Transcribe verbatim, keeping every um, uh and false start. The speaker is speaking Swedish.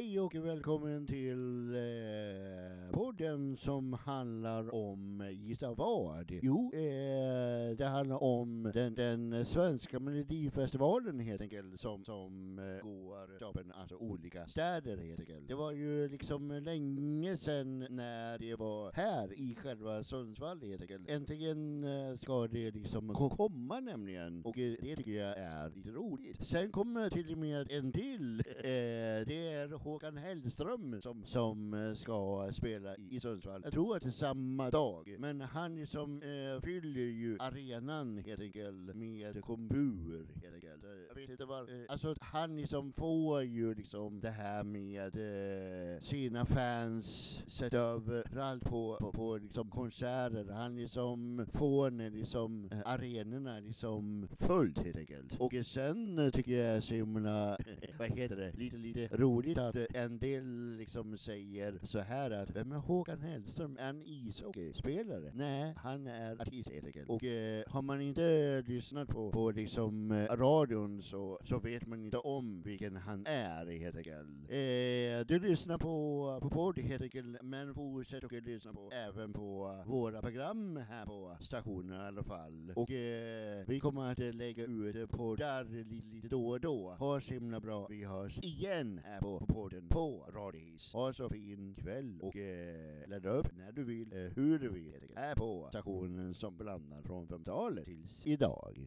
Hej och välkommen till eh, podden som handlar om gissa vad? Jo, eh, det handlar om den, den svenska melodifestivalen helt enkelt som, som eh, går toppen, alltså olika städer helt enkelt. Det var ju liksom länge sedan när det var här i själva Sundsvall helt enkelt. Äntligen eh, ska det liksom komma nämligen, och eh, det tycker jag är lite roligt. Sen kommer till och med en till, eh, det är Håkan Hellström som, som ska spela i, i Sundsvall. Jag tror att det är samma dag, men han som eh, fyller ju arenan helt enkelt med kombur helt enkelt. Jag vet inte vad, eh, alltså han som får ju liksom det här med eh, sina fans sett överallt på, på, på liksom konserter. Han som får när liksom eh, arenorna liksom fullt helt enkelt. Och sen eh, tycker jag så himla, vad heter det, lite lite roligt att eh, en del liksom säger så här att vem är Håkan Hellström? En ishockeyspelare? Nej, han är artist helt enkelt. Och eh, har man inte lyssnat på, på liksom eh, radion så, så vet man inte om vilken han är helt enkelt. Eh, du lyssnar på, på podd helt enkelt, men fortsätt och lyssna på även på våra program här på stationen i alla fall. Och eh, vi kommer att lägga ut på där lite, lite då och då. Ha så himla bra. Vi hörs igen här på, på podden på Radis. Ha så fin kväll och eh, ladda upp när du vill, eh, hur du vill. Här på stationen som blandar från femtiotalet tills idag.